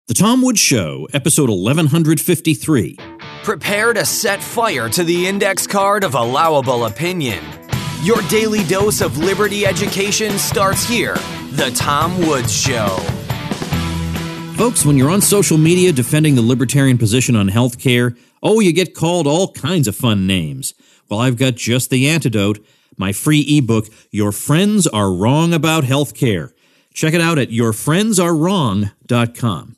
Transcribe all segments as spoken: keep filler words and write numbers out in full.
The Tom Woods Show, episode eleven fifty-three. Prepare to set fire to the index card of allowable opinion. Your daily dose of liberty education starts here. The Tom Woods Show. Folks, when you're on social media defending the libertarian position on health care, oh, you get called all kinds of fun names. Well, I've got just the antidote, my free ebook, Your Friends Are Wrong About Health Care. Check it out at your friends are wrong dot com.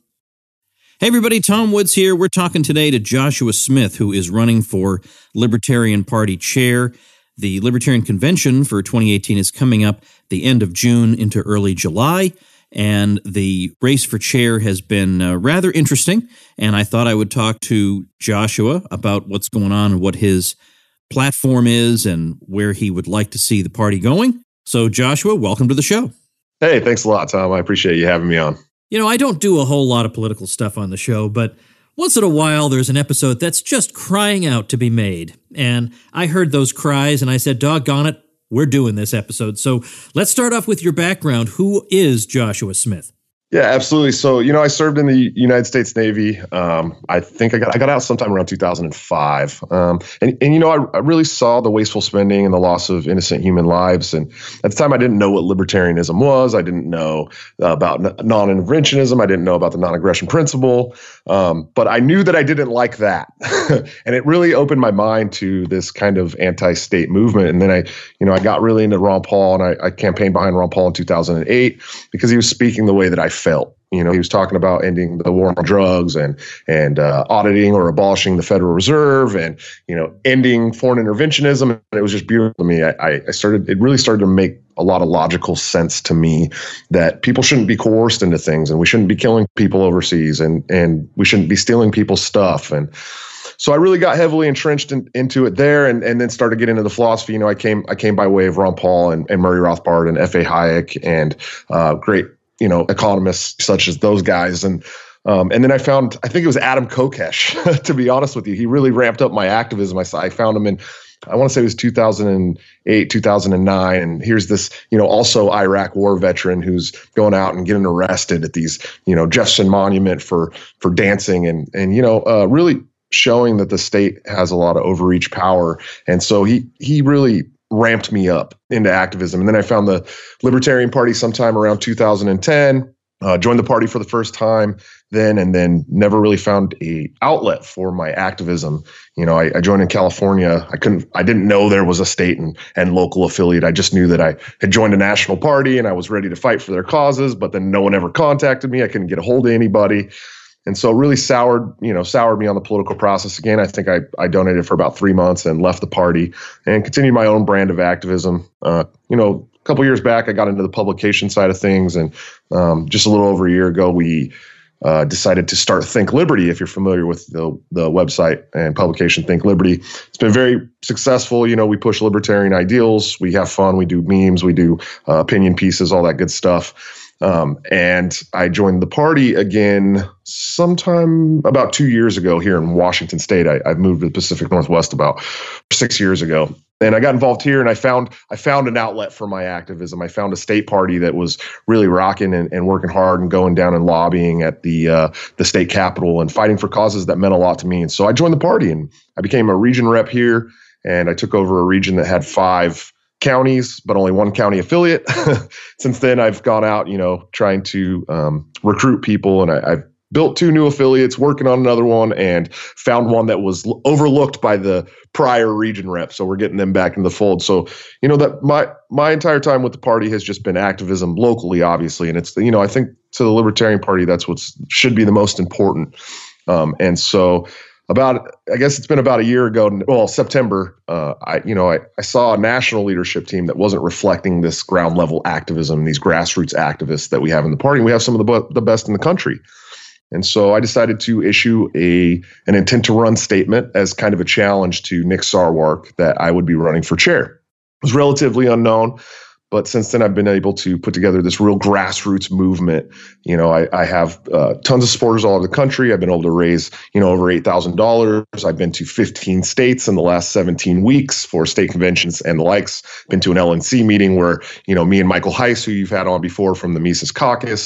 Hey everybody, Tom Woods here. We're talking today to Joshua Smith, who is running for Libertarian Party chair. The Libertarian Convention for twenty eighteen is coming up the end of June into early July, and the race for chair has been uh, rather interesting, and I thought I would talk to Joshua about what's going on and what his platform is and where he would like to see the party going. So Joshua, welcome to the show. Hey, thanks a lot, Tom. I appreciate you having me on. You know, I don't do a whole lot of political stuff on the show, but once in a while there's an episode that's just crying out to be made. And I heard those cries and I said, doggone it, we're doing this episode. So let's start off with your background. Who is Joshua Smith? Yeah, absolutely. So, you know, I served in the United States Navy. Um, I think I got I got out sometime around two thousand five. Um, and, and, you know, I, I really saw the wasteful spending and the loss of innocent human lives. And at the time, I didn't know what libertarianism was. I didn't know uh, about non-interventionism. I didn't know about the non-aggression principle. Um, but I knew that I didn't like that. And it really opened my mind to this kind of anti-state movement. And then I, you know, I got really into Ron Paul, and I, I campaigned behind Ron Paul in two thousand eight because he was speaking the way that I felt. You know, he was talking about ending the war on drugs and and uh, auditing or abolishing the Federal Reserve and, you know, ending foreign interventionism. And it was just beautiful to me. I, I started, it really started to make a lot of logical sense to me that people shouldn't be coerced into things, and we shouldn't be killing people overseas, and and we shouldn't be stealing people's stuff. And so I really got heavily entrenched in, into it there, and, and then started getting into the philosophy. You know, I came I came by way of Ron Paul and, and Murray Rothbard and F A Hayek and uh, great, you know, economists such as those guys. And um, and then I found, I think it was Adam Kokesh, to be honest with you. He really ramped up my activism. I, I found him in, I want to say it was two thousand eight, two thousand nine. And here's this, you know, also Iraq war veteran who's going out and getting arrested at these, you know, Jefferson Monument for for dancing and, and you know, uh, really showing that the state has a lot of overreach power. And so he he really ramped me up into activism. And then I found the Libertarian Party sometime around two thousand ten, uh, joined the party for the first time then, and then never really found a outlet for my activism. You know, I, I joined in California. I couldn't, I didn't know there was a state and, and local affiliate. I just knew that I had joined a national party and I was ready to fight for their causes, but then no one ever contacted me. I couldn't get a hold of anybody. And so it really soured, you know, soured me on the political process again. I think I, I donated for about three months and left the party and continued my own brand of activism. Uh, you know, a couple years back, I got into the publication side of things. And um, just a little over a year ago, we uh, decided to start Think Liberty, if you're familiar with the, the website and publication Think Liberty. It's been very successful. You know, we push libertarian ideals. We have fun. We do memes. We do uh, opinion pieces, all that good stuff. Um, and I joined the party again sometime about two years ago here in Washington State. I, I moved to the Pacific Northwest about six years ago. And I got involved here, and I found I found an outlet for my activism. I found a state party that was really rocking and, and working hard and going down and lobbying at the uh, the state capitol and fighting for causes that meant a lot to me. And so I joined the party, and I became a region rep here, and I took over a region that had five counties, but only one county affiliate. Since then, I've gone out, you know, trying to um, recruit people, and I, I've built two new affiliates, working on another one, and found one that was l- overlooked by the prior region rep. So we're getting them back in the fold. So, you know, that my my entire time with the party has just been activism locally, obviously, and it's, you know, I think to the Libertarian Party, that's what should be the most important. Um, and so. About, I guess it's been about a year ago, well, September, uh, I, you know, I, I saw a national leadership team that wasn't reflecting this ground level activism, these grassroots activists that we have in the party. And we have some of the, the best in the country. And so I decided to issue a an intent to run statement as kind of a challenge to Nick Sarwark that I would be running for chair. It was relatively unknown. But since then, I've been able to put together this real grassroots movement. You know, I, I have uh, tons of supporters all over the country. I've been able to raise, you know, over eight thousand dollars. I've been to fifteen states in the last seventeen weeks for state conventions and the likes. Been to an L N C meeting where, you know, me and Michael Heiss, who you've had on before from the Mises Caucus,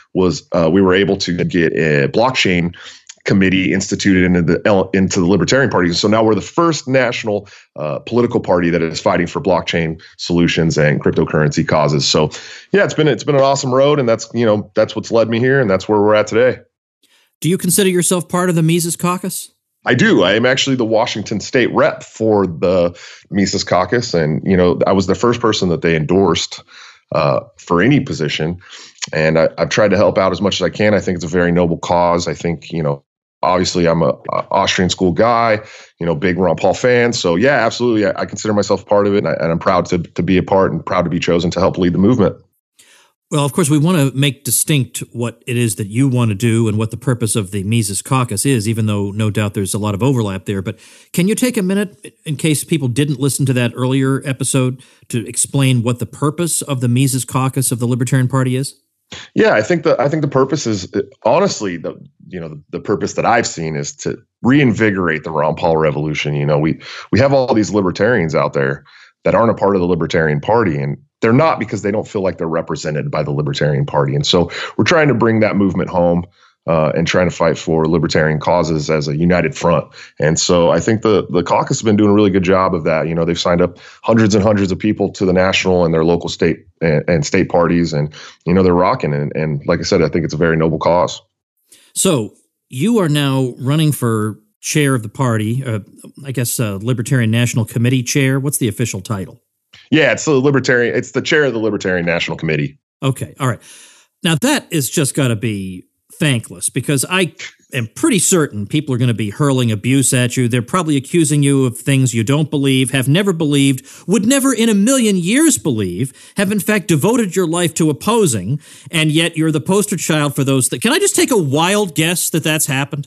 was uh, we were able to get a blockchain committee instituted into the into the Libertarian Party. So now we're the first national uh, political party that is fighting for blockchain solutions and cryptocurrency causes. So yeah, it's been it's been an awesome road, and that's you know that's what's led me here, and that's where we're at today. Do you consider yourself part of the Mises Caucus? I do. I am actually the Washington state rep for the Mises Caucus, and you know I was the first person that they endorsed uh, for any position, and I, I've tried to help out as much as I can. I think it's a very noble cause. I think you know. Obviously, I'm a, a Austrian school guy, you know, big Ron Paul fan. So yeah, absolutely, I, I consider myself part of it, and, I, and I'm proud to to be a part and proud to be chosen to help lead the movement. Well, of course, we want to make distinct what it is that you want to do and what the purpose of the Mises Caucus is, even though no doubt there's a lot of overlap there. But can you take a minute, in case people didn't listen to that earlier episode, to explain what the purpose of the Mises Caucus of the Libertarian Party is? Yeah, I think the I think the purpose is honestly the you know the, the purpose that I've seen is to reinvigorate the Ron Paul revolution. You know, we we have all these libertarians out there that aren't a part of the Libertarian Party, and they're not because they don't feel like they're represented by the Libertarian Party. And so we're trying to bring that movement home uh, and trying to fight for libertarian causes as a united front. And so I think the the caucus has been doing a really good job of that. You know, they've signed up hundreds and hundreds of people to the national and their local state and, and state parties, and you know they're rocking. And, and like I said, I think it's a very noble cause. So you are now running for chair of the party, uh, I guess uh, Libertarian National Committee chair. What's the official title? Yeah, it's the Libertarian. It's the chair of the Libertarian National Committee. Okay, all right. Now that is just got to be thankless, because I am pretty certain people are going to be hurling abuse at you. They're probably accusing you of things you don't believe, have never believed, would never in a million years believe, have in fact devoted your life to opposing, and yet you're the poster child for those things. Can I just take a wild guess that that's happened?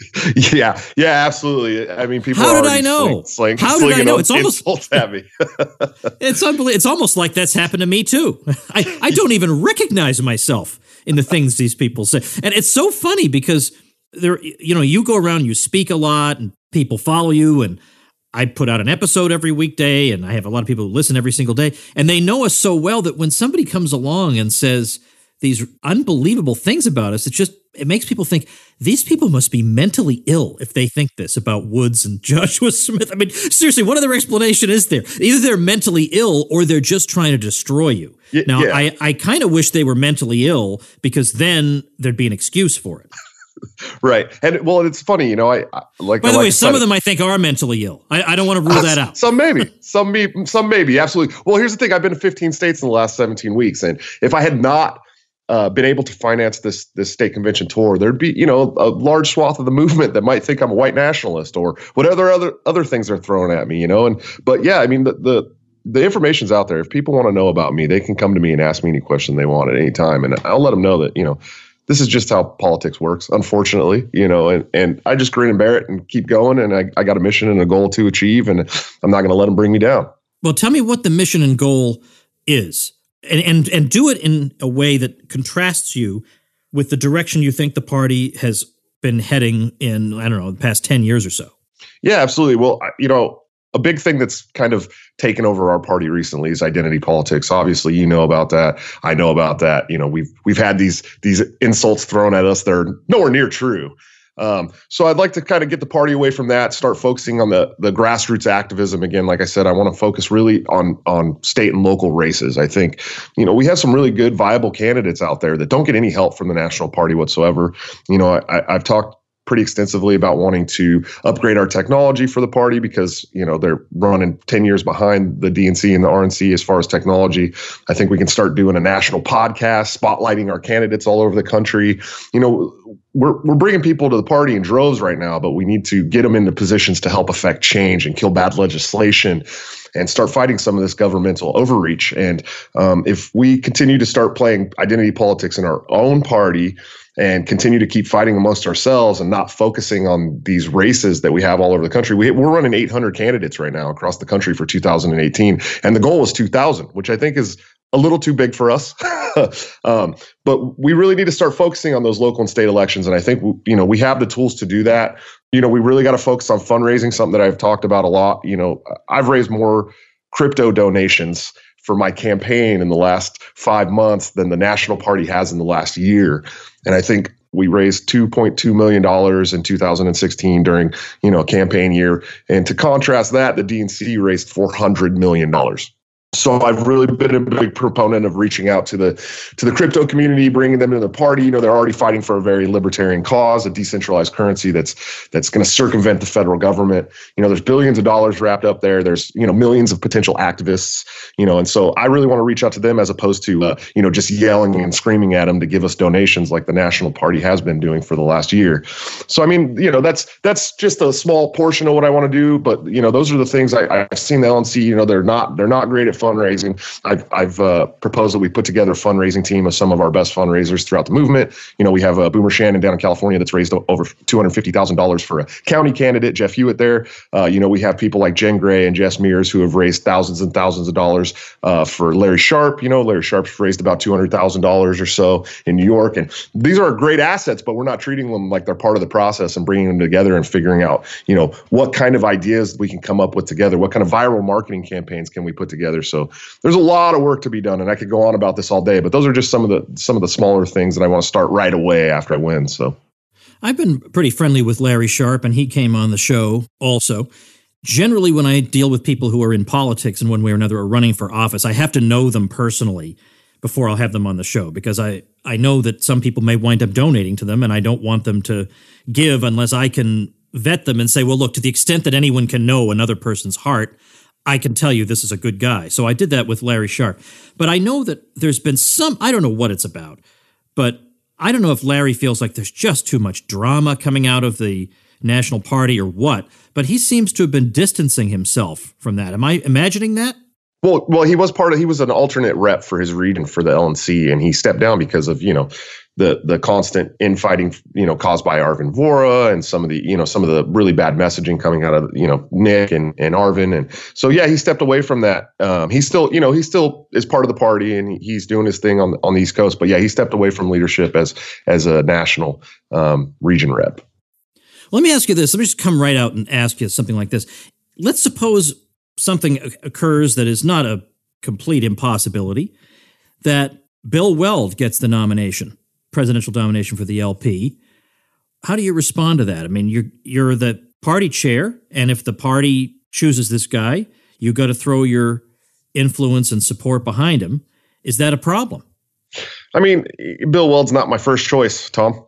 Yeah, yeah, absolutely. I mean, people. How did I know? Sling, sling, How did I know? It's almost at me. It's unbelievable. It's almost like that's happened to me too. I, I don't even recognize myself in the things these people say, and it's so funny because there, you know, you go around, you speak a lot, and people follow you, and I put out an episode every weekday, and I have a lot of people who listen every single day, and they know us so well that when somebody comes along and says these unbelievable things about us, it just it makes people think these people must be mentally ill if they think this about Woods and Joshua Smith. I mean, seriously, what other explanation is there? Either they're mentally ill or they're just trying to destroy you. Y- now, yeah. I, I kind of wish they were mentally ill, because then there'd be an excuse for it. Right. And well, it's funny, you know, I, I like. By the I way, like some of them I think are mentally ill. I, I don't want to rule uh, that out. Some maybe, some me, some maybe, absolutely. Well, here's the thing: I've been to fifteen states in the last seventeen weeks, and if I had not uh, been able to finance this this state convention tour, there'd be you know a large swath of the movement that might think I'm a white nationalist or whatever other other things they're throwing at me, you know. And but yeah, I mean the the. The information's out there. If people want to know about me, they can come to me and ask me any question they want at any time, and I'll let them know that you know this is just how politics works, unfortunately, you know, and, and I just grin and bear it and keep going. And I, I got a mission and a goal to achieve, and I'm not going to let them bring me down. Well, tell me what the mission and goal is, and, and, and do it in a way that contrasts you with the direction you think the party has been heading in, I don't know, the past ten years or so. Yeah, absolutely. Well, you know, a big thing that's kind of taken over our party recently is identity politics. Obviously, you know about that. I know about that. You know, we've we've had these these insults thrown at us that are nowhere near true. Um, so I'd like to kind of get the party away from that, start focusing on the the grassroots activism again. Like I said, I want to focus really on on state and local races. I think, you know, we have some really good, viable candidates out there that don't get any help from the national party whatsoever. You know, I, I've talked pretty extensively about wanting to upgrade our technology for the party because, you know, they're running ten years behind the D N C and the R N C as far as technology. I think we can start doing a national podcast, spotlighting our candidates all over the country. You know, we're we're bringing people to the party in droves right now, but we need to get them into positions to help affect change and kill bad legislation and start fighting some of this governmental overreach. And um, if we continue to start playing identity politics in our own party and continue to keep fighting amongst ourselves and not focusing on these races that we have all over the country. We, we're running eight hundred candidates right now across the country for two thousand eighteen. And the goal was two thousand, which I think is a little too big for us. um, but we really need to start focusing on those local and state elections. And I think, you know, we have the tools to do that. You know, we really got to focus on fundraising, something that I've talked about a lot. You know, I've raised more crypto donations for my campaign in the last five months than the National Party has in the last year. And I think we raised two point two million dollars in two thousand sixteen during, you know, a campaign year. And to contrast that, the D N C raised four hundred million dollars. So I've really been a big proponent of reaching out to the to the crypto community, bringing them into the party. You know, they're already fighting for a very libertarian cause, a decentralized currency that's that's going to circumvent the federal government. You know, there's billions of dollars wrapped up there. There's, you know, millions of potential activists, you know, and so I really want to reach out to them as opposed to, uh, you know, just yelling and screaming at them to give us donations like the National Party has been doing for the last year. So, I mean, you know, that's that's just a small portion of what I want to do. But, you know, those are the things I, I've seen the L N C, you know, they're not they're not great at fundraising. I've, I've uh, proposed that we put together a fundraising team of some of our best fundraisers throughout the movement. You know, we have uh, Boomer Shannon down in California that's raised over two hundred fifty thousand dollars for a county candidate, Jeff Hewitt there. Uh, you know, we have people like Jen Gray and Jess Mears who have raised thousands and thousands of dollars uh, for Larry Sharp. You know, Larry Sharp's raised about two hundred thousand dollars or so in New York. And these are great assets, but we're not treating them like they're part of the process and bringing them together and figuring out, you know, what kind of ideas we can come up with together. What kind of viral marketing campaigns can we put together? So there's a lot of work to be done, and I could go on about this all day, but those are just some of the some of the smaller things that I want to start right away after I win. So I've been pretty friendly with Larry Sharp, and he came on the show also. Generally, when I deal with people who are in politics in one way or another or running for office, I have to know them personally before I'll have them on the show, because I, I know that some people may wind up donating to them, and I don't want them to give unless I can vet them and say, well, look, to the extent that anyone can know another person's heart, I can tell you this is a good guy. So I did that with Larry Sharp. But I know that there's been some, I don't know what it's about, but I don't know if Larry feels like there's just too much drama coming out of the National Party or what, but he seems to have been distancing himself from that. Am I imagining that? Well, well, he was part of, he was an alternate rep for his region for the L N C, and he stepped down because of, you know, the the constant infighting, you know, caused by Arvin Vohra and some of the, you know, some of the really bad messaging coming out of, you know, Nick and, and Arvin. And so, yeah, he stepped away from that. Um, he's still, you know, he still is part of the party and he's doing his thing on, on the East Coast. But yeah, he stepped away from leadership as, as a national um, region rep. Let me ask you this. Let me just come right out and ask you something like this. Let's suppose something occurs that is not a complete impossibility, that Bill Weld gets the nomination, presidential nomination for the L P. How do you respond to that? I mean, you're you're the party chair, and if the party chooses this guy, you got to throw your influence and support behind him. Is that a problem? I mean, Bill Weld's not my first choice, Tom.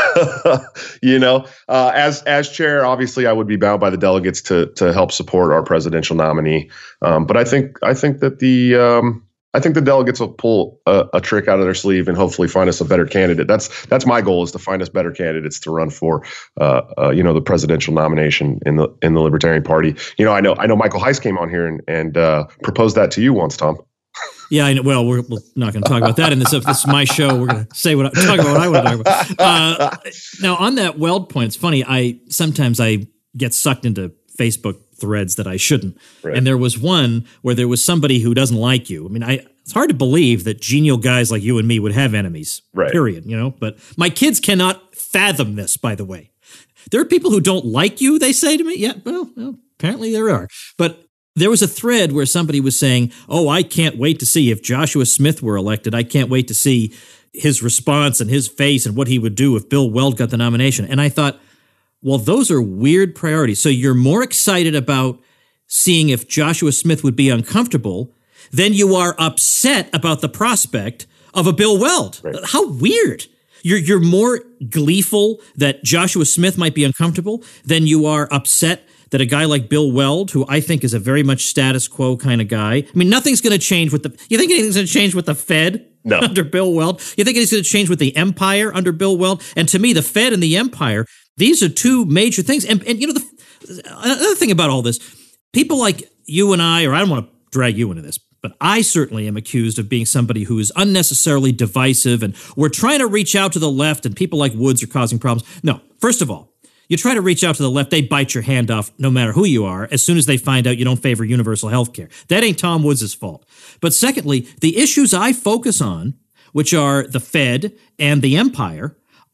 you know, uh, as as chair, obviously, I would be bound by the delegates to to help support our presidential nominee. Um, but I think I think that the um, I think the delegates will pull a, a trick out of their sleeve and hopefully find us a better candidate. That's that's my goal, is to find us better candidates to run for, uh, uh, you know, the presidential nomination in the in the Libertarian Party. You know, I know I know Michael Heiss came on here and and uh, proposed that to you once, Tom. Yeah, I know. Well, we're, we're not going to talk about that in this. If this is my show, we're going to say what I, talk about what I want to talk about. Uh, now, on that Weld point, it's funny. I sometimes I get sucked into Facebook threads that I shouldn't. Right. And there was one where there was somebody who doesn't like you. I mean, I it's hard to believe that genial guys like you and me would have enemies. Right. Period. You know, but my kids cannot fathom this. By the way, there are people who don't like you. They say to me, "Yeah, well, well apparently there are," but. There was a thread where somebody was saying, oh, I can't wait to see if Joshua Smith were elected. I can't wait to see his response and his face and what he would do if Bill Weld got the nomination. And I thought, well, those are weird priorities. So you're more excited about seeing if Joshua Smith would be uncomfortable than you are upset about the prospect of a Bill Weld. Right. How weird. You're you're more gleeful that Joshua Smith might be uncomfortable than you are upset that a guy like Bill Weld, who I think is a very much status quo kind of guy, I mean, nothing's going to change with the, you think anything's going to change with the Fed no. under Bill Weld? You think anything's going to change with the Empire under Bill Weld? And to me, the Fed and the Empire, these are two major things. And, and you know, the another thing about all this, people like you and I, or I don't want to drag you into this, but I certainly am accused of being somebody who is unnecessarily divisive, and we're trying to reach out to the left, and people like Woods are causing problems. No, first of all, you try to reach out to the left, they bite your hand off no matter who you are as soon as they find out you don't favor universal health care. That ain't Tom Woods' fault. But secondly, the issues I focus on, which are the Fed and the Empire, are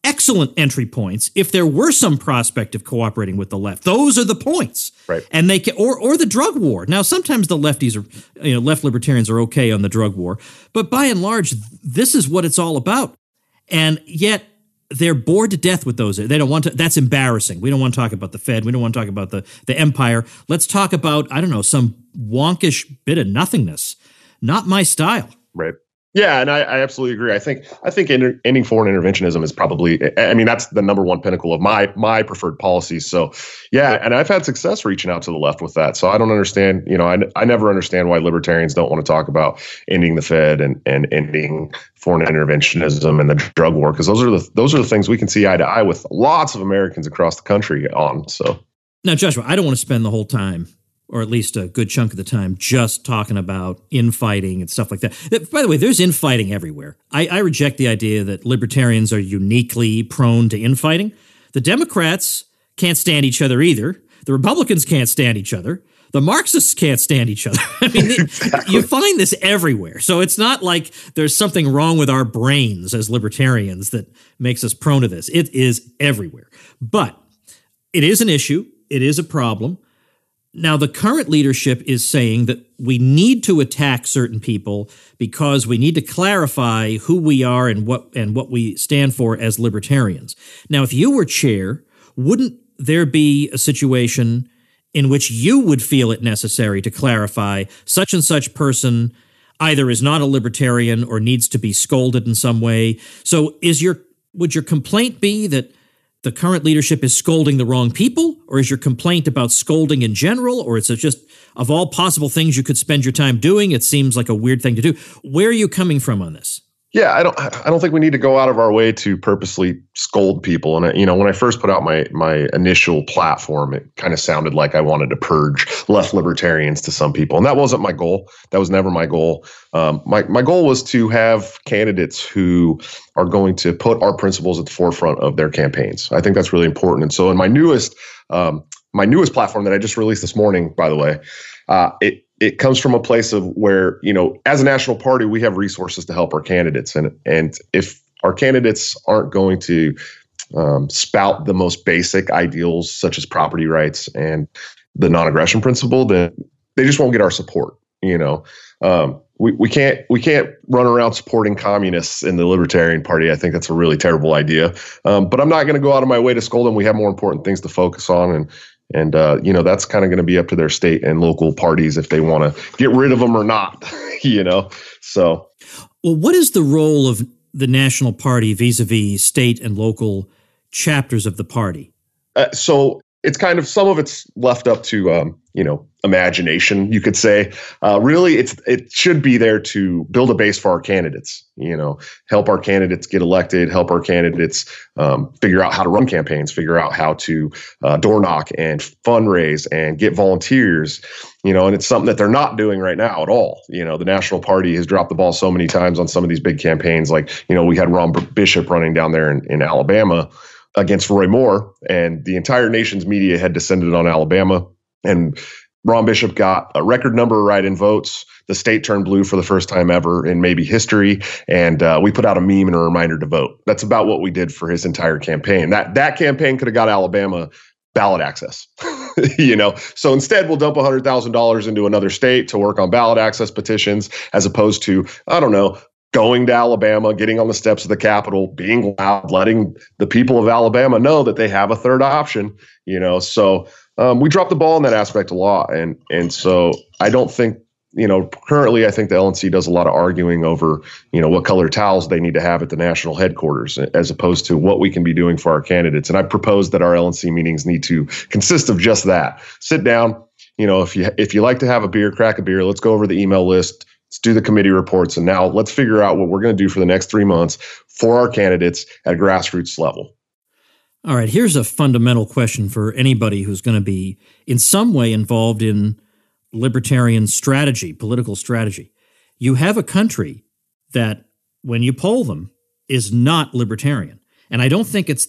excellent entry points if there were some prospect of cooperating with the left. Those are the points. Right. And they can, or or the drug war. Now, sometimes the lefties are, you know, left libertarians are okay on the drug war, but by and large, this is what it's all about. And yet they're bored to death with those. They don't want to. That's embarrassing. We don't want to talk about the Fed. We don't want to talk about the, the empire. Let's talk about, I don't know, some wonkish bit of nothingness. Not my style. Right. Yeah, and I, I absolutely agree. I think I think inter- ending foreign interventionism is probably, I mean, that's the number one pinnacle of my my preferred policies. So, yeah, and I've had success reaching out to the left with that. So I don't understand, you know, I, I never understand why libertarians don't want to talk about ending the Fed and, and ending foreign interventionism and the drug war, because those are the those are the things we can see eye to eye with lots of Americans across the country on. So now, Joshua, I don't want to spend the whole time, or at least a good chunk of the time, just talking about infighting and stuff like that. By the way, there's infighting everywhere. I, I reject the idea that libertarians are uniquely prone to infighting. The Democrats can't stand each other either. The Republicans can't stand each other. The Marxists can't stand each other. I mean, exactly. You find this everywhere. So it's not like there's something wrong with our brains as libertarians that makes us prone to this. It is everywhere. But it is an issue. It is a problem. Now, the current leadership is saying that we need to attack certain people because we need to clarify who we are and what and what we stand for as libertarians. Now, if you were chair, wouldn't there be a situation in which you would feel it necessary to clarify such and such person either is not a libertarian or needs to be scolded in some way? So is your would your complaint be that the current leadership is scolding the wrong people, or is your complaint about scolding in general, or is it just of all possible things you could spend your time doing, it seems like a weird thing to do? Where are you coming from on this? Yeah, I don't. I don't think we need to go out of our way to purposely scold people. And you know, when I first put out my my initial platform, it kind of sounded like I wanted to purge left libertarians to some people, and that wasn't my goal. That was never my goal. Um, my my goal was to have candidates who are going to put our principles at the forefront of their campaigns. I think that's really important. And so, in my newest um, my newest platform that I just released this morning, by the way, uh, it. It comes from a place of where, you know, as a national party, we have resources to help our candidates. And and if our candidates aren't going to um, spout the most basic ideals, such as property rights and the non-aggression principle, then they just won't get our support. You know, um, we, we can't we can't run around supporting communists in the Libertarian Party. I think that's a really terrible idea. Um, but I'm not going to go out of my way to scold them. We have more important things to focus on. And And, uh, you know, that's kind of going to be up to their state and local parties if they want to get rid of them or not, you know, so. Well, what is the role of the national party vis-a-vis state and local chapters of the party? Uh, so it's kind of, some of it's left up to, um, you know, imagination, you could say. Uh, really, it's it should be there to build a base for our candidates, you know, help our candidates get elected, help our candidates um, figure out how to run campaigns, figure out how to uh, door knock and fundraise and get volunteers, you know, and it's something that they're not doing right now at all. You know, the National Party has dropped the ball so many times on some of these big campaigns. Like, you know, we had Ron Bishop running down there in, in Alabama against Roy Moore, and the entire nation's media had descended on Alabama. And Ron Bishop got a record number of write-in votes. The state turned blue for the first time ever in maybe history. And uh, we put out a meme and a reminder to vote. That's about what we did for his entire campaign. That that campaign could have got Alabama ballot access, you know? So instead, we'll dump one hundred thousand dollars into another state to work on ballot access petitions, as opposed to, I don't know, going to Alabama, getting on the steps of the Capitol, being loud, letting the people of Alabama know that they have a third option, you know? So um, we dropped the ball in that aspect a lot. And, and so I don't think, you know, currently I think the L N C does a lot of arguing over, you know, what color towels they need to have at the national headquarters, as opposed to what we can be doing for our candidates. And I propose that our L N C meetings need to consist of just that. Sit down, you know, if you, if you like to have a beer, crack a beer, let's go over the email list. Let's do the committee reports. And now let's figure out what we're going to do for the next three months for our candidates at a grassroots level. All right. Here's a fundamental question for anybody who's going to be in some way involved in libertarian strategy, political strategy. You have a country that, when you poll them, is not libertarian. And I don't think it's that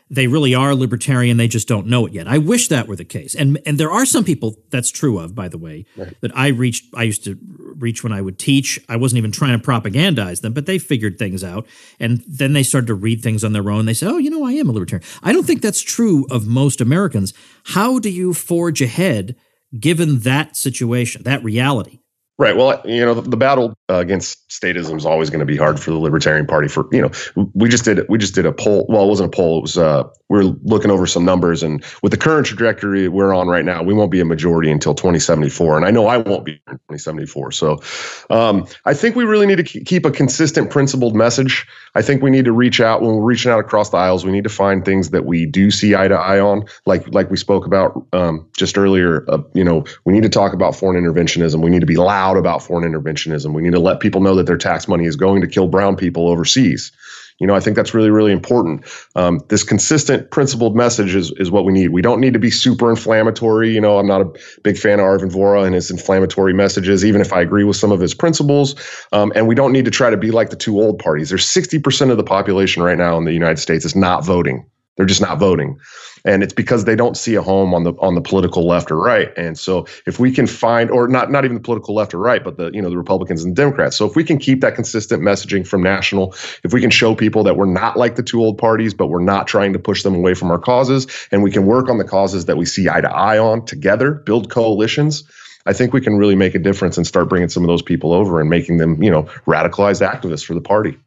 they really are libertarian. They just don't know it yet. I wish that were the case. And and there are some people that's true of, by the way, right. that I reached, I used to reach when I would teach. I wasn't even trying to propagandize them, but they figured things out. And then they started to read things on their own. They said, oh, you know, I am a libertarian. I don't think that's true of most Americans. How do you forge ahead given that situation, that reality? Right. Well, you know, the, the battle uh, against statism is always going to be hard for the Libertarian Party. For you know, we just did we just did a poll. Well, it wasn't a poll. It was uh, we we're looking over some numbers, and with the current trajectory we're on right now, we won't be a majority until twenty seventy-four. And I know I won't be in twenty seventy-four. So um, I think we really need to keep a consistent, principled message. I think we need to reach out when we're reaching out across the aisles. We need to find things that we do see eye to eye on, like like we spoke about um, just earlier. Uh, you know, we need to talk about foreign interventionism. We need to be loud about foreign interventionism. We need to let people know that their tax money is going to kill brown people overseas. You know, I think that's really, really important. Um, this consistent, principled message is, is what we need. We don't need to be super inflammatory. You know, I'm not a big fan of Arvin Vohra and his inflammatory messages, even if I agree with some of his principles. Um, and we don't need to try to be like the two old parties. There's sixty percent of the population right now in the United States is not voting. They're just not voting. And it's because they don't see a home on the on the political left or right. And so if we can find, or not not even the political left or right, but the you know the Republicans and Democrats. So if we can keep that consistent messaging from national, if we can show people that we're not like the two old parties, but we're not trying to push them away from our causes, and we can work on the causes that we see eye to eye on together, build coalitions, I think we can really make a difference and start bringing some of those people over and making them, you know, radicalized activists for the party.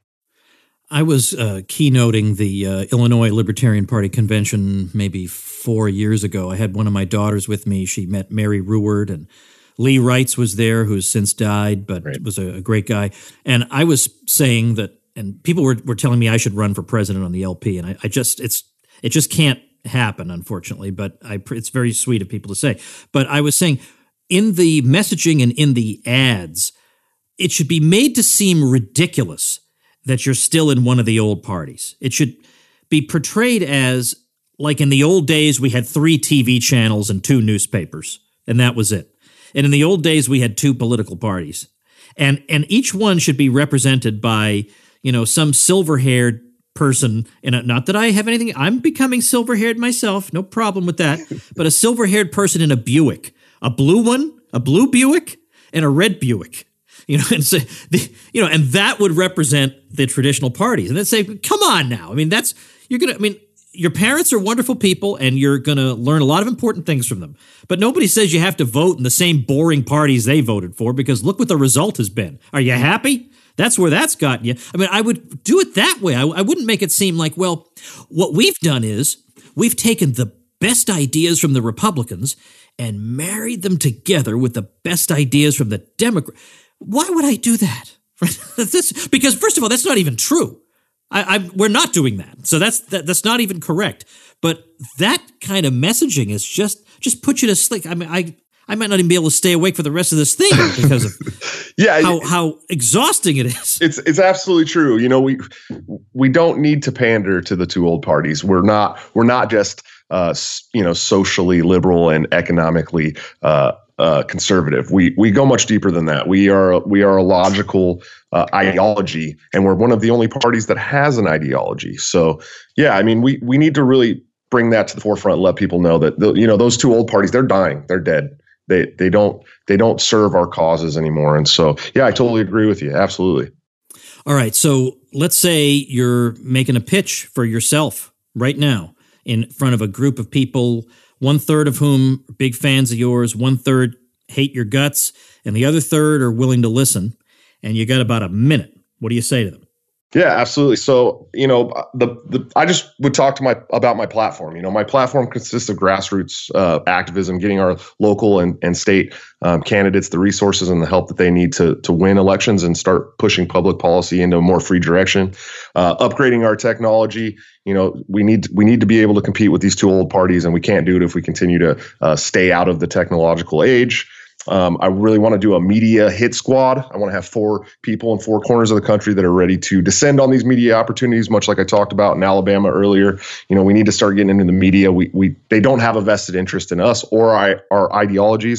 I was uh, keynoting the uh, Illinois Libertarian Party convention maybe four years ago. I had one of my daughters with me. She met Mary Ruward, and Lee Wrights was there, who's since died, but right. was a, a great guy. And I was saying that, and people were, were telling me I should run for president on the L P, and I, I just it's it just can't happen, unfortunately. But I, it's very sweet of people to say. But I was saying, in the messaging and in the ads, it should be made to seem ridiculous that you're still in one of the old parties. It should be portrayed as, like in the old days, we had three T V channels and two newspapers, and that was it. And in the old days, we had two political parties. And and each one should be represented by, you know, some silver-haired person. And not that I have anything, I'm becoming silver-haired myself, no problem with that, but a silver-haired person in a Buick, a blue one, a blue Buick, and a red Buick. You know, and so the, you know, and that would represent the traditional parties. And then say, come on now. I mean, that's, you're going to, I mean, your parents are wonderful people and you're going to learn a lot of important things from them. But nobody says you have to vote in the same boring parties they voted for, because look what the result has been. Are you happy? That's where that's gotten you. I mean, I would do it that way. I, I wouldn't make it seem like, well, what we've done is we've taken the best ideas from the Republicans and married them together with the best ideas from the Democrats. Why would I do that? this, because first of all, that's not even true. I, I, we're not doing that, so that's that, that's not even correct. But that kind of messaging is just just put you to sleep. I mean, I I might not even be able to stay awake for the rest of this thing because of yeah, how, how exhausting it is. It's it's absolutely true. You know, we we don't need to pander to the two old parties. We're not we're not just uh, you know socially liberal and economically Uh, Uh, conservative. We we go much deeper than that. We are we are a logical uh, ideology, and we're one of the only parties that has an ideology. So yeah, I mean, we we need to really bring that to the forefront and let people know that the, you know those two old parties, they're dying, they're dead. They they don't they don't serve our causes anymore. And so yeah, I totally agree with you. Absolutely. All right, so let's say you're making a pitch for yourself right now in front of a group of people, one third of whom are big fans of yours, one third hate your guts, and the other third are willing to listen, and you got about a minute. What do you say to them? Yeah, absolutely. So, you know, the the I just would talk to my about my platform. You know, my platform consists of grassroots uh, activism, getting our local and, and state um, candidates the resources and the help that they need to to win elections and start pushing public policy into a more free direction, uh, upgrading our technology. You know, we need we need to be able to compete with these two old parties, and we can't do it if we continue to uh, stay out of the technological age. Um, I really want to do a media hit squad. I want to have four people in four corners of the country that are ready to descend on these media opportunities, much like I talked about in Alabama earlier. You know, we need to start getting into the media. We we they don't have a vested interest in us or our, our ideologies.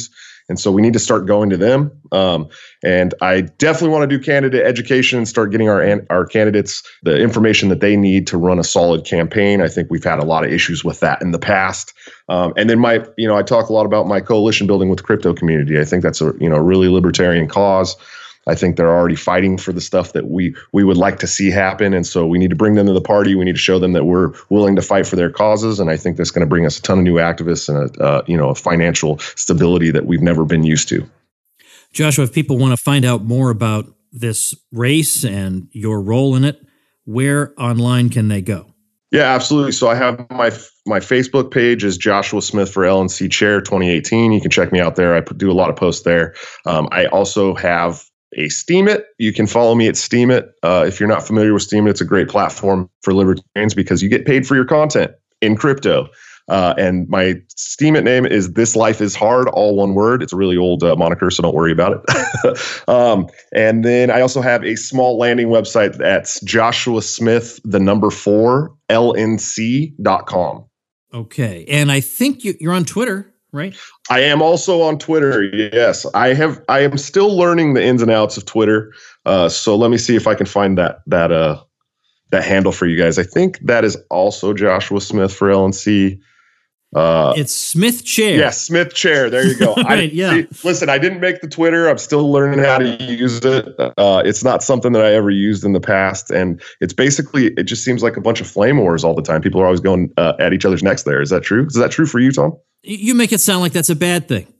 And so we need to start going to them. Um, and I definitely want to do candidate education and start getting our our candidates the information that they need to run a solid campaign. I think we've had a lot of issues with that in the past. Um, and then my, you know, I talk a lot about my coalition building with the crypto community. I think that's a, you know, really libertarian cause. I think they're already fighting for the stuff that we we would like to see happen. And so we need to bring them to the party. We need to show them that we're willing to fight for their causes. And I think that's going to bring us a ton of new activists and a, uh, you know, a financial stability that we've never been used to. Joshua, if people want to find out more about this race and your role in it, where online can they go? Yeah, absolutely. So I have my my Facebook page is Joshua Smith for L N C Chair twenty eighteen. You can check me out there. I do a lot of posts there. Um, I also have a Steemit. You can follow me at Steemit. Uh, if you're not familiar with Steemit, it's a great platform for libertarians because you get paid for your content in crypto. Uh, and my Steemit name is This Life Is Hard, all one word. It's a really old uh, moniker, so don't worry about it. um, and then I also have a small landing website that's Joshua Smith, the number four, L N C dot com. Okay. And I think you, you're on Twitter, right? I am also on Twitter. Yes, I have. I am still learning the ins and outs of Twitter. Uh, so let me see if I can find that that uh that handle for you guys. I think that is also Joshua Smith for L N C. Uh, it's Smith Chair. Yeah, Smith Chair. There you go. right, I, yeah. See, listen, I didn't make the Twitter. I'm still learning how to use it. Uh, it's not something that I ever used in the past, and it's basically it just seems like a bunch of flame wars all the time. People are always going uh, at each other's necks. There is that true? Is that true for you, Tom? You make it sound like that's a bad thing.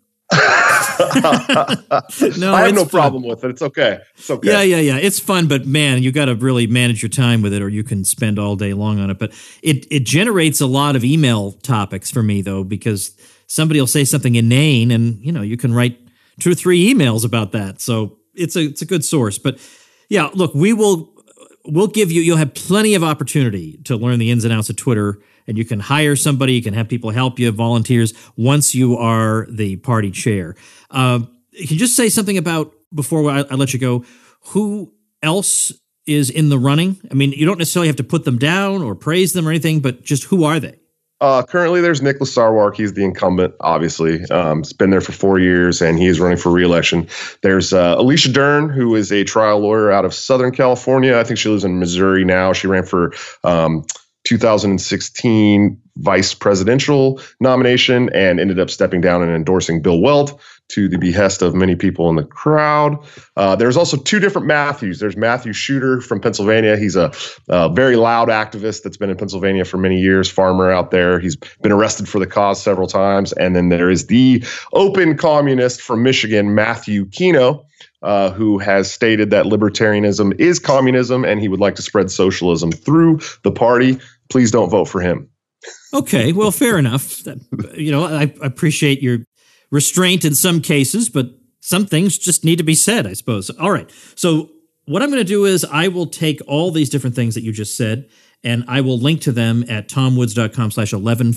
no, I have no fun. problem with it. It's okay. It's okay. Yeah, yeah, yeah. It's fun, but man, you got to really manage your time with it, or you can spend all day long on it. But it it generates a lot of email topics for me, though, because somebody will say something inane, and you know you can write two or three emails about that. So it's a it's a good source. But yeah, look, we will we'll give you. You'll have plenty of opportunity to learn the ins and outs of Twitter. And you can hire somebody, you can have people help you, volunteers, once you are the party chair. Uh, can you just say something about, before I, I let you go, who else is in the running? I mean, you don't necessarily have to put them down or praise them or anything, but just who are they? Uh, currently, there's Nicholas Sarwark. He's the incumbent, obviously. Um, he's been there for four years, and he is running for re-election. There's uh, Alicia Dern, who is a trial lawyer out of Southern California. I think she lives in Missouri now. She ran for um, two thousand sixteen vice presidential nomination and ended up stepping down and endorsing Bill Weld to the behest of many people in the crowd. Uh, there's also two different Matthews. There's Matthew Shooter from Pennsylvania. He's a, a very loud activist that's been in Pennsylvania for many years, farmer out there. He's been arrested for the cause several times. And then there is the open communist from Michigan, Matthew Keno, Uh, who has stated that libertarianism is communism and he would like to spread socialism through the party. Please don't vote for him. Okay, well, fair enough. You know, I, I appreciate your restraint in some cases, but some things just need to be said, I suppose. All right, so what I'm going to do is I will take all these different things that you just said, and I will link to them at tomwoods.com slash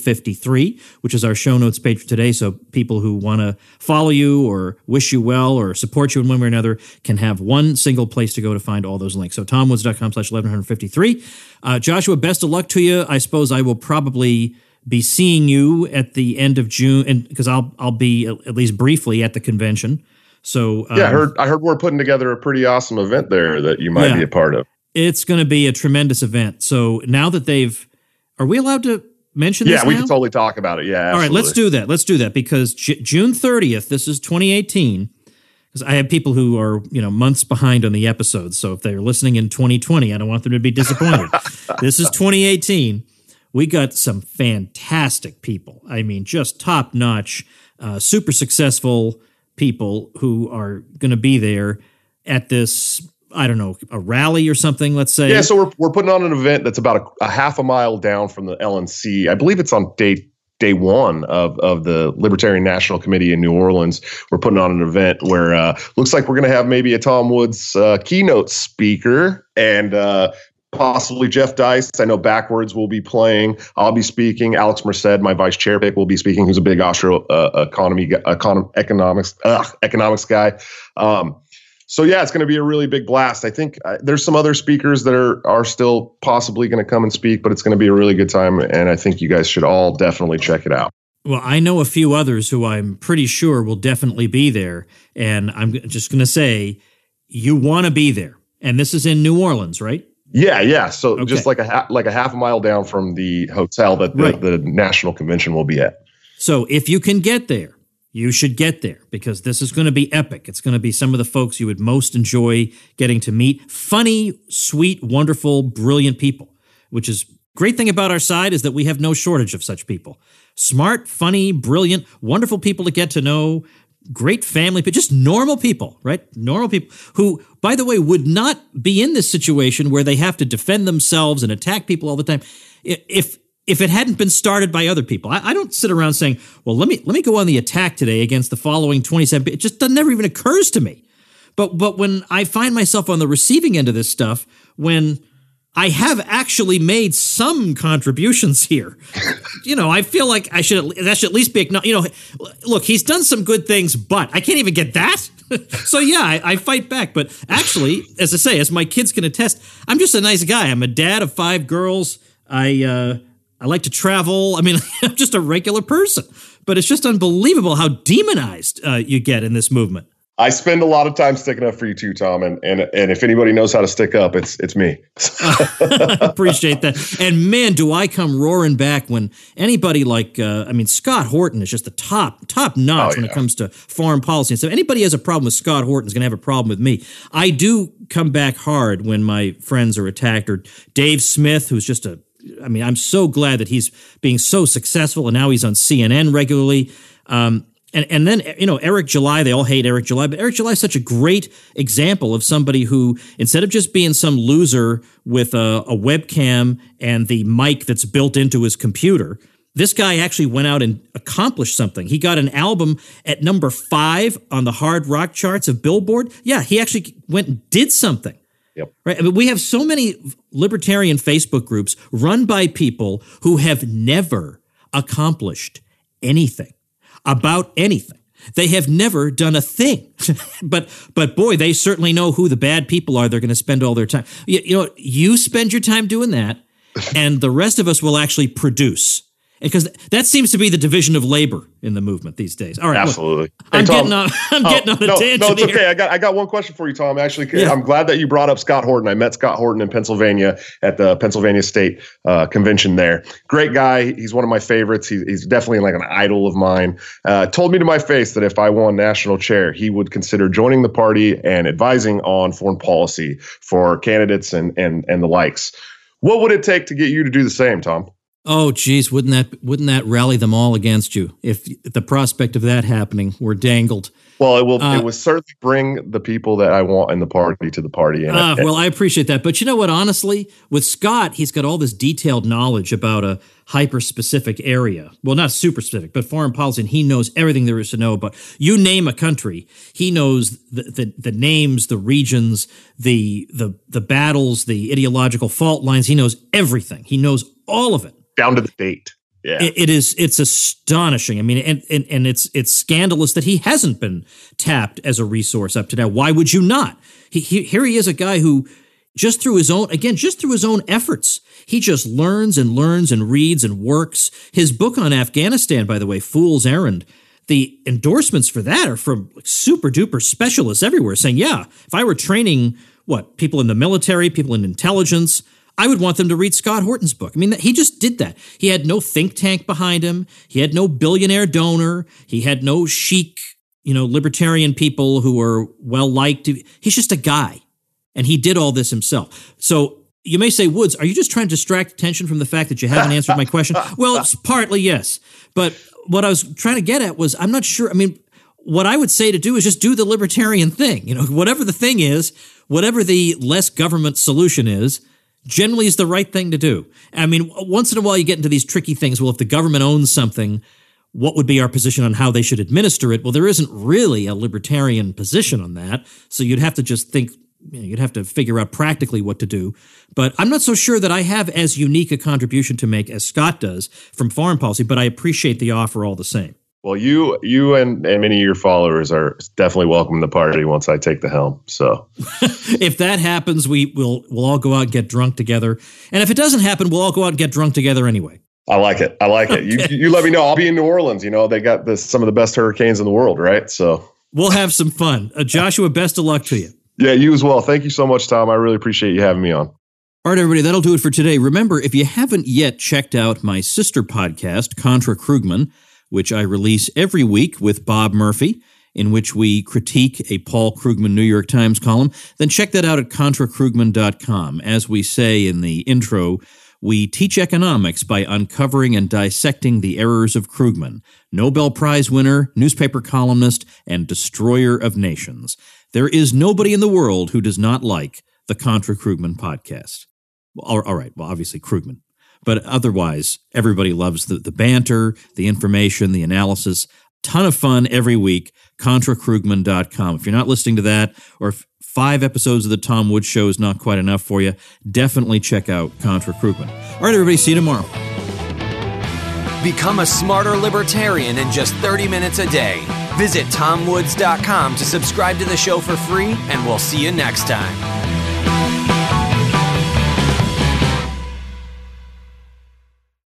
1153, which is our show notes page for today. So people who want to follow you or wish you well or support you in one way or another can have one single place to go to find all those links. So tomwoods.com slash 1153. Uh, Joshua, best of luck to you. I suppose I will probably be seeing you at the end of June, and because I'll I'll be at least briefly at the convention. So um, yeah, I heard I heard we're putting together a pretty awesome event there that you might yeah. be a part of. It's going to be a tremendous event. So now that they've, are we allowed to mention this Yeah, we now? can totally talk about it. Yeah, absolutely. All right, let's do that. Let's do that because J- June thirtieth, this is twenty eighteen, because I have people who are, you know, months behind on the episodes. So if they're listening in twenty twenty, I don't want them to be disappointed. This is twenty eighteen. We got some fantastic people. I mean, just top-notch, uh, super successful people who are going to be there at this, I don't know, a rally or something, let's say. Yeah, so we're we're putting on an event that's about a, a half a mile down from the L N C. I believe it's on day day one of, of the Libertarian National Committee in New Orleans. We're putting on an event where uh looks like we're going to have maybe a Tom Woods uh, keynote speaker and uh, possibly Jeff Dice. I know Backwards will be playing. I'll be speaking. Alex Merced, my vice chair pick, will be speaking, who's a big Austro uh, economy, econ- economics, uh, economics guy. Um, So, yeah, it's going to be a really big blast. I think uh, there's some other speakers that are are still possibly going to come and speak, but it's going to be a really good time. And I think you guys should all definitely check it out. Well, I know a few others who I'm pretty sure will definitely be there. And I'm just going to say, you want to be there. And this is in New Orleans, right? Yeah, yeah. So Okay. just like a ha- like a half a mile down from the hotel that the, Right. the national convention will be at. So if you can get there, you should get there because this is going to be epic. It's going to be some of the folks you would most enjoy getting to meet. Funny, sweet, wonderful, brilliant people, which is great thing about our side is that we have no shortage of such people. Smart, funny, brilliant, wonderful people to get to know, great family, but just normal people, right? Normal people who, by the way, would not be in this situation where they have to defend themselves and attack people all the time. If if it hadn't been started by other people, I, I don't sit around saying, well, let me let me go on the attack today against the following twenty-seven. It just doesn't never even occurs to me. But but when I find myself on the receiving end of this stuff, when I have actually made some contributions here. You know, I feel like I should, that should at least be acknowledged. You know, look, he's done some good things, but I can't even get that. So yeah, I, I fight back. But actually, as I say, as my kids can attest, I'm just a nice guy. I'm a dad of five girls. I, uh, I like to travel. I mean, I'm just a regular person. But it's just unbelievable how demonized uh, you get in this movement. I spend a lot of time sticking up for you too, Tom. And and and if anybody knows how to stick up, it's it's me. Appreciate that. And man, do I come roaring back when anybody like, uh, I mean, Scott Horton is just the top, top notch Oh, when yeah. it comes to foreign policy. And so anybody has a problem with Scott Horton is going to have a problem with me. I do come back hard when my friends are attacked, or Dave Smith, who's just a, I mean, I'm so glad that he's being so successful and now he's on C N N regularly. Um, And and then, you know, Eric July, they all hate Eric July, but Eric July is such a great example of somebody who, instead of just being some loser with a, a webcam and the mic that's built into his computer, this guy actually went out and accomplished something. He got an album at number five on the hard rock charts of Billboard. Yeah, he actually went and did something. Yep. Right. I mean, we have so many libertarian Facebook groups run by people who have never accomplished anything. About anything. They have never done a thing. but but boy, they certainly know who the bad people are they're going to spend all their time. You, you know, you spend your time doing that, and the rest of us will actually produce. Because that seems to be the division of labor in the movement these days. All right, Absolutely. Look, Hey, I'm Tom. getting on. I'm Oh, getting on a no, tangent no, it's here. okay. I got I got one question for you, Tom. Actually, Yeah. I'm glad that you brought up Scott Horton. I met Scott Horton in Pennsylvania at the Pennsylvania State uh, Convention there. Great guy. He's one of my favorites. He, he's definitely like an idol of mine. Uh, told me to my face that if I won national chair, he would consider joining the party and advising on foreign policy for candidates and and and the likes. What would it take to get you to do the same, Tom? Oh, geez, wouldn't that wouldn't that rally them all against you if the prospect of that happening were dangled? Well, it will. Uh, it will certainly bring the people that I want in the party to the party. And Ah, it- well, I appreciate that. But you know what? Honestly, with Scott, he's got all this detailed knowledge about a hyper-specific area. Well, not super specific, but foreign policy, and he knows everything there is to know about. You name a country, he knows the the, the names, the regions, the the the battles, the ideological fault lines. He knows everything. He knows all of it. down to the date. Yeah. It, it is. It's astonishing. I mean, and, and and it's it's scandalous that he hasn't been tapped as a resource up to now. Why would you not? He, he here he is, a guy who just through his own again, just through his own efforts, he just learns and learns and reads and works. His book on Afghanistan, by the way, Fool's Errand. The endorsements for that are from super duper specialists everywhere, saying, "Yeah, if I were training what people in the military, people in intelligence." I would want them to read Scott Horton's book. I mean, he just did that. He had no think tank behind him. He had no billionaire donor. He had no chic, you know, libertarian people who were well-liked. He's just a guy, and he did all this himself. So you may say, Woods, are you just trying to distract attention from the fact that you haven't answered my question? Well, it's partly yes. But what I was trying to get at was I'm not sure. I mean, what I would say to do is just do the libertarian thing. You know, whatever the thing is, whatever the less government solution is, generally is the right thing to do. I mean, once in a while you get into these tricky things. Well, if the government owns something, what would be our position on how they should administer it? Well, there isn't really a libertarian position on that. So you'd have to just think, you know, you'd have to figure out practically what to do. But I'm not so sure that I have as unique a contribution to make as Scott does from foreign policy, but I appreciate the offer all the same. Well, you you and, and many of your followers are definitely welcome to the party once I take the helm. So if that happens, we will we'll all go out and get drunk together. And if it doesn't happen, we'll all go out and get drunk together anyway. I like it. I like it. Okay. You you let me know. I'll be in New Orleans. You know, they got this, some of the best hurricanes in the world, right? So we'll have some fun. Uh, Joshua, best of luck to you. Yeah, you as well. Thank you so much, Tom. I really appreciate you having me on. All right, everybody, that'll do it for today. Remember, if you haven't yet checked out my sister podcast, Contra Krugman, which I release every week with Bob Murphy, in which we critique a Paul Krugman New York Times column, then check that out at contra krugman dot com. As we say in the intro, we teach economics by uncovering and dissecting the errors of Krugman, Nobel Prize winner, newspaper columnist, and destroyer of nations. There is nobody in the world who does not like the Contra Krugman podcast. All, all right, well, obviously Krugman. But otherwise, everybody loves the, the banter, the information, the analysis. Ton of fun every week, contra krugman dot com. If you're not listening to that, or if five episodes of the Tom Woods Show is not quite enough for you, definitely check out Contra Krugman. All right, everybody, see you tomorrow. Become a smarter libertarian in just thirty minutes a day. Visit tom woods dot com to subscribe to the show for free, and we'll see you next time.